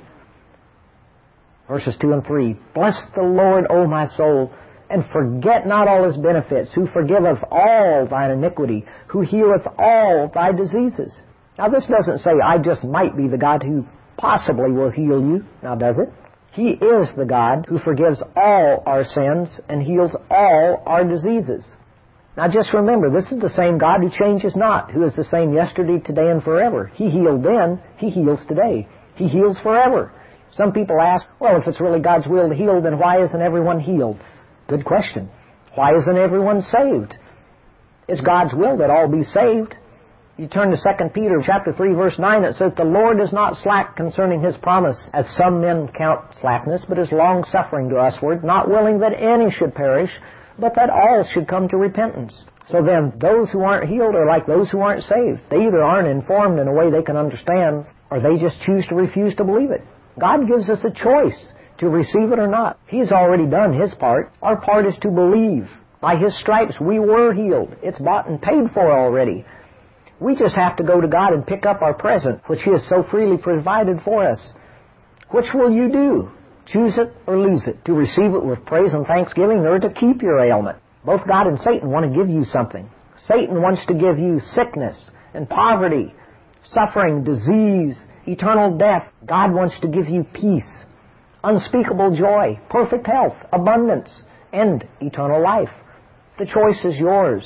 [SPEAKER 1] verses two and three. Bless the Lord, O my soul, and forget not all His benefits, who forgiveth all thine iniquity, who healeth all thy diseases. Now this doesn't say, I just might be the God who possibly will heal you. Now does it? He is the God who forgives all our sins and heals all our diseases. Now just remember, this is the same God who changes not, who is the same yesterday, today, and forever. He healed then, He heals today. He heals forever. Some people ask, well, if it's really God's will to heal, then why isn't everyone healed? Good question. Why isn't everyone saved? It's God's will that all be saved. You turn to Second Peter chapter three, verse nine, it says, the Lord is not slack concerning His promise, as some men count slackness, but is long-suffering to usward, not willing that any should perish, but that all should come to repentance. So then, those who aren't healed are like those who aren't saved. They either aren't informed in a way they can understand, or they just choose to refuse to believe it. God gives us a choice to receive it or not. He's already done His part. Our part is to believe. By His stripes we were healed. It's bought and paid for already. We just have to go to God and pick up our present, which He has so freely provided for us. Which will you do? Choose it or lose it, to receive it with praise and thanksgiving, or to keep your ailment. Both God and Satan want to give you something. Satan wants to give you sickness and poverty, suffering, disease, eternal death. God wants to give you peace, unspeakable joy, perfect health, abundance, and eternal life. The choice is yours.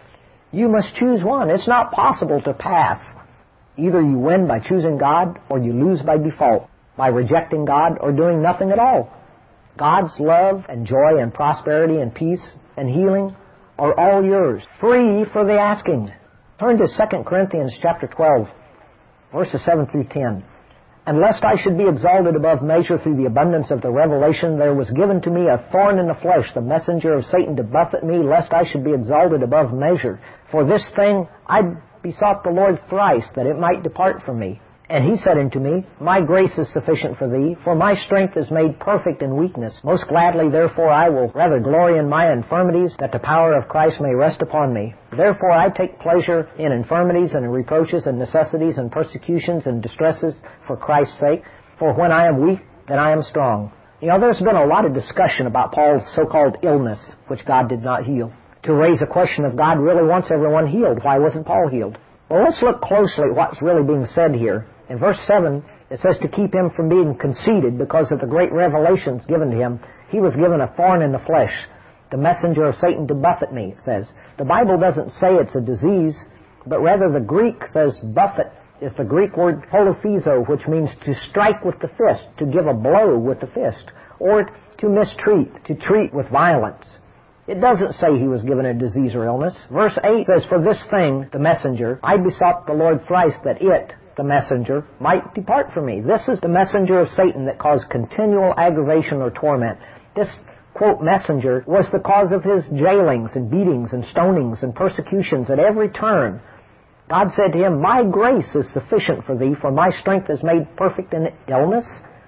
[SPEAKER 1] You must choose one. It's not possible to pass. Either you win by choosing God, or you lose by default, by rejecting God or doing nothing at all. God's love and joy and prosperity and peace and healing are all yours, free for the asking. Turn to Second Corinthians chapter twelve, verses seven through ten. And lest I should be exalted above measure through the abundance of the revelation, there was given to me a thorn in the flesh, the messenger of Satan to buffet me, lest I should be exalted above measure. For this thing I besought the Lord thrice, that it might depart from me. And He said unto me, my grace is sufficient for thee, for my strength is made perfect in weakness. Most gladly, therefore, I will rather glory in my infirmities, that the power of Christ may rest upon me. Therefore I take pleasure in infirmities and in reproaches and necessities and persecutions and distresses for Christ's sake. For when I am weak, then I am strong. You know, there's been a lot of discussion about Paul's so-called illness, which God did not heal. To raise a question if God really wants everyone healed, why wasn't Paul healed? Well, let's look closely at what's really being said here. In verse seven, it says to keep him from being conceited because of the great revelations given to him. He was given a thorn in the flesh, the messenger of Satan to buffet me, it says. The Bible doesn't say it's a disease, but rather the Greek says buffet is the Greek word polophizo, which means to strike with the fist, to give a blow with the fist, or to mistreat, to treat with violence. It doesn't say he was given a disease or illness. Verse eight says, for this thing, the messenger, I besought the Lord thrice that it, the messenger, might depart from me. This is the messenger of Satan that caused continual aggravation or torment. This quote, messenger was the cause of his jailings and beatings and stonings and persecutions at every turn. God said to him, my grace is sufficient for thee, for my strength is made perfect in illness?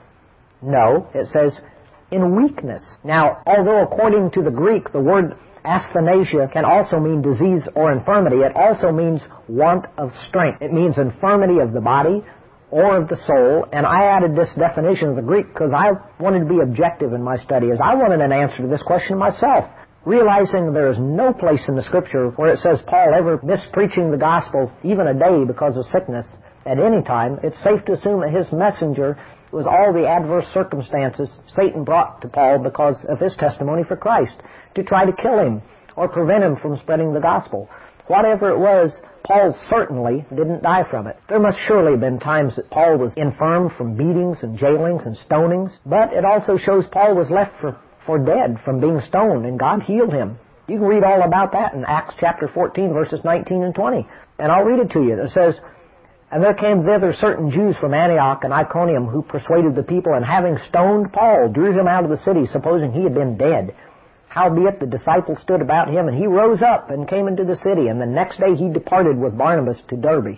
[SPEAKER 1] No, it says, in weakness. Now, although according to the Greek, the word asthanasia can also mean disease or infirmity, it also means want of strength. It means infirmity of the body or of the soul, and I added this definition of the Greek because I wanted to be objective in my study, as I wanted an answer to this question myself. Realizing there is no place in the Scripture where it says Paul ever missed preaching the gospel even a day because of sickness at any time, it's safe to assume that his messenger was all the adverse circumstances Satan brought to Paul because of his testimony for Christ, to try to kill him or prevent him from spreading the gospel. Whatever it was, Paul certainly didn't die from it. There must surely have been times that Paul was infirm from beatings and jailings and stonings, but it also shows Paul was left for, for dead from being stoned, and God healed him. You can read all about that in Acts chapter fourteen, verses nineteen and twenty. And I'll read it to you. It says, and there came thither certain Jews from Antioch and Iconium who persuaded the people, and having stoned Paul, drew him out of the city, supposing he had been dead. Howbeit the disciples stood about him, and he rose up and came into the city, and the next day he departed with Barnabas to Derbe.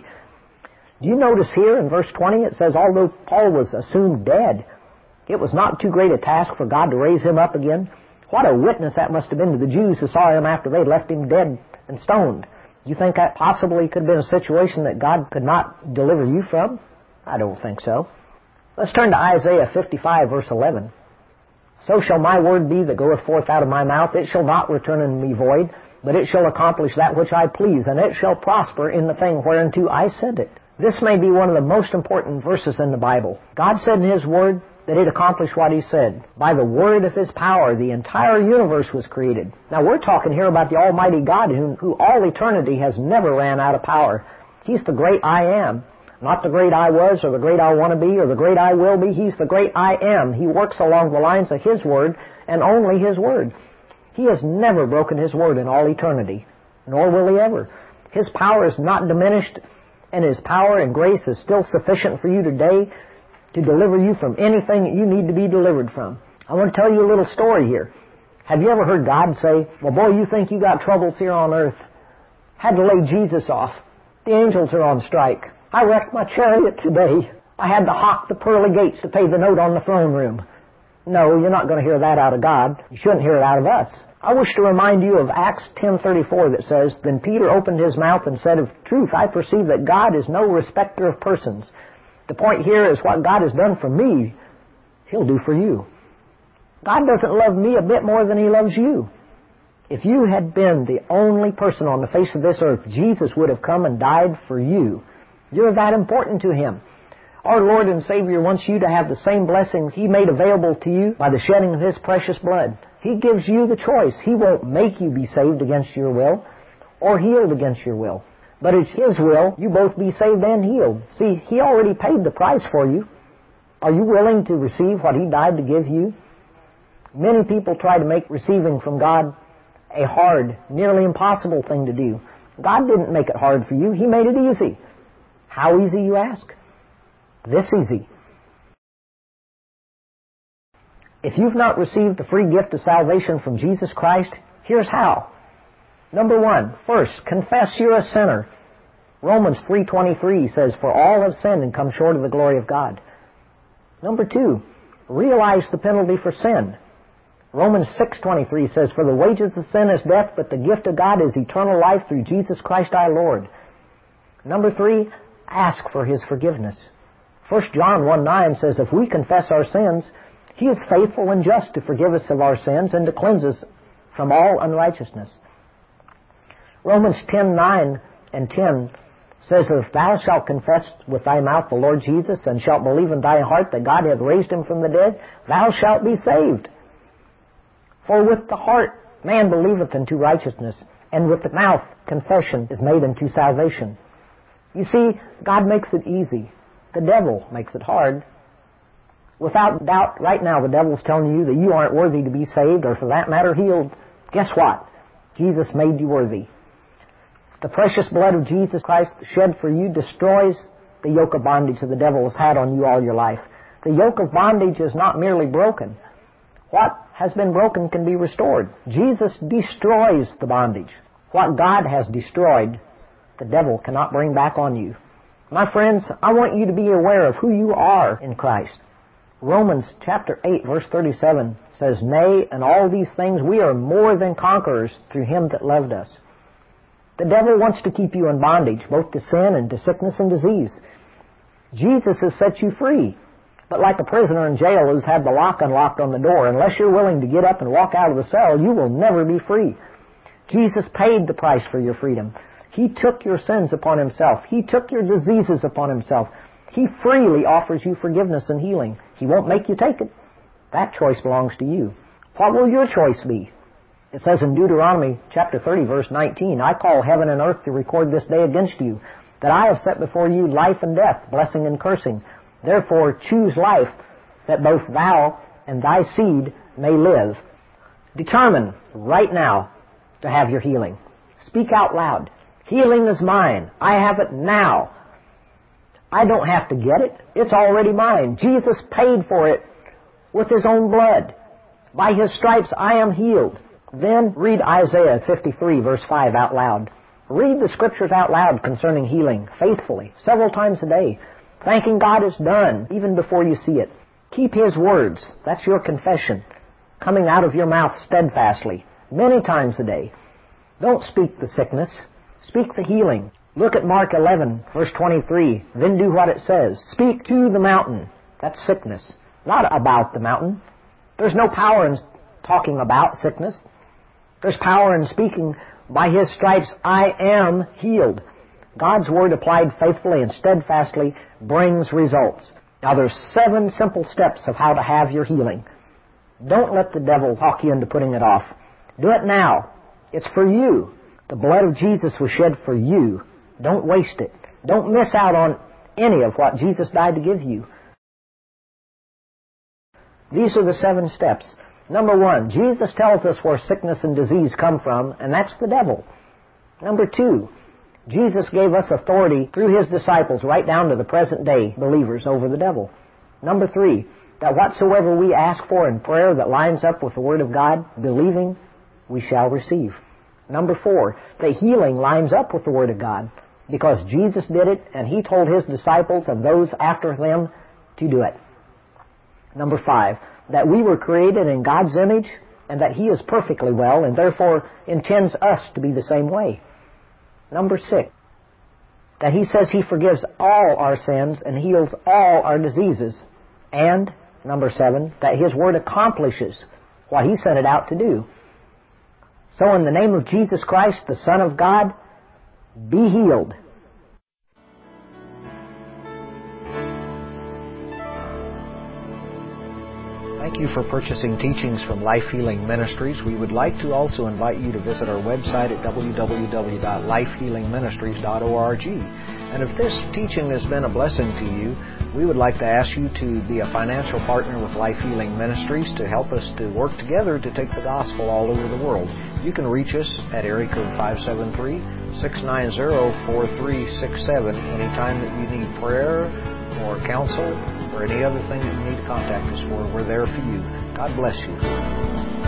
[SPEAKER 1] Do you notice here in verse twenty, it says, although Paul was assumed dead, it was not too great a task for God to raise him up again. What a witness that must have been to the Jews who saw him after they'd left him dead and stoned. Do you think that possibly could have been a situation that God could not deliver you from? I don't think so. Let's turn to Isaiah fifty-five, verse eleven. So shall my word be that goeth forth out of my mouth. It shall not return unto me void, but it shall accomplish that which I please, and it shall prosper in the thing whereunto I sent it. This may be one of the most important verses in the Bible. God said in His Word that it accomplished what He said. By the word of His power, the entire universe was created. Now we're talking here about the Almighty God who, who all eternity has never ran out of power. He's the great I am. Not the great I was, or the great I want to be, or the great I will be. He's the great I am. He works along the lines of His Word, and only His Word. He has never broken His Word in all eternity, nor will He ever. His power is not diminished, and His power and grace is still sufficient for you today to deliver you from anything that you need to be delivered from. I want to tell you a little story here. Have you ever heard God say, well, boy, you think you got troubles here on earth? Had to lay Jesus off. The angels are on strike. I wrecked my chariot today. I had to hawk the pearly gates to pay the note on the throne room. No, you're not going to hear that out of God. You shouldn't hear it out of us. I wish to remind you of Acts ten thirty-four that says, Then Peter opened his mouth and said, Of truth, I perceive that God is no respecter of persons. The point here is what God has done for me, He'll do for you. God doesn't love me a bit more than He loves you. If you had been the only person on the face of this earth, Jesus would have come and died for you. You're that important to Him. Our Lord and Savior wants you to have the same blessings He made available to you by the shedding of His precious blood. He gives you the choice. He won't make you be saved against your will or healed against your will. But it's His will you both be saved and healed. See, He already paid the price for you. Are you willing to receive what He died to give you? Many people try to make receiving from God a hard, nearly impossible thing to do. God didn't make it hard for you. He made it easy. How easy, you ask? This easy. If you've not received the free gift of salvation from Jesus Christ, here's how. Number one, first, confess you're a sinner. Romans three twenty-three says, For all have sinned and come short of the glory of God. Number two, realize the penalty for sin. Romans six twenty-three says, For the wages of sin is death, but the gift of God is eternal life through Jesus Christ our Lord. Number three, ask for His forgiveness. First John one nine says, If we confess our sins, He is faithful and just to forgive us of our sins and to cleanse us from all unrighteousness. Romans ten nine and ten says, If thou shalt confess with thy mouth the Lord Jesus, and shalt believe in thy heart that God hath raised Him from the dead, thou shalt be saved. For with the heart man believeth unto righteousness, and with the mouth confession is made unto salvation. You see, God makes it easy. The devil makes it hard. Without doubt, right now the devil's telling you that you aren't worthy to be saved, or for that matter, healed. Guess what? Jesus made you worthy. The precious blood of Jesus Christ shed for you destroys the yoke of bondage that the devil has had on you all your life. The yoke of bondage is not merely broken. What has been broken can be restored. Jesus destroys the bondage. What God has destroyed, the devil cannot bring back on you. My friends, I want you to be aware of who you are in Christ. Romans chapter eight, verse thirty-seven says, "Nay, in all these things we are more than conquerors through Him that loved us." The devil wants to keep you in bondage, both to sin and to sickness and disease. Jesus has set you free. But like a prisoner in jail who's had the lock unlocked on the door, unless you're willing to get up and walk out of the cell, you will never be free. Jesus paid the price for your freedom. He took your sins upon Himself. He took your diseases upon Himself. He freely offers you forgiveness and healing. He won't make you take it. That choice belongs to you. What will your choice be? It says in Deuteronomy chapter thirty, verse nineteen, "I call heaven and earth to record this day against you, that I have set before you life and death, blessing and cursing. Therefore choose life, that both thou and thy seed may live." Determine right now to have your healing. Speak out loud. Healing is mine. I have it now. I don't have to get it. It's already mine. Jesus paid for it with His own blood. By His stripes I am healed. Then read Isaiah fifty-three, verse five out loud. Read the Scriptures out loud concerning healing faithfully, several times a day, thanking God it's done even before you see it. Keep His words. That's your confession, coming out of your mouth steadfastly, many times a day. Don't speak the sickness. Speak the healing. Look at Mark eleven, verse twenty-three. Then do what it says. Speak to the mountain. That's sickness. Not about the mountain. There's no power in talking about sickness. There's power in speaking, "By His stripes I am healed." God's Word applied faithfully and steadfastly brings results. Now there's seven simple steps of how to have your healing. Don't let the devil talk you into putting it off. Do it now. It's for you. The blood of Jesus was shed for you. Don't waste it. Don't miss out on any of what Jesus died to give you. These are the seven steps. Number one, Jesus tells us where sickness and disease come from, and that's the devil. Number two, Jesus gave us authority through His disciples right down to the present day believers over the devil. Number three, that whatsoever we ask for in prayer that lines up with the Word of God, believing, we shall receive. Number four, that healing lines up with the Word of God because Jesus did it and He told His disciples and those after them to do it. Number five, that we were created in God's image and that He is perfectly well and therefore intends us to be the same way. Number six, that He says He forgives all our sins and heals all our diseases. And number seven, that His Word accomplishes what He sent it out to do. So in the name of Jesus Christ, the Son of God, be healed. Thank you for purchasing teachings from Life Healing Ministries. We would like to also invite you to visit our website at w w w dot life healing ministries dot org. And if this teaching has been a blessing to you, we would like to ask you to be a financial partner with Life Healing Ministries to help us to work together to take the gospel all over the world. You can reach us at area code five seven three, six nine zero, four three six seven anytime that you need prayer or counsel or any other thing that you need to contact us for. We're there for you. God bless you.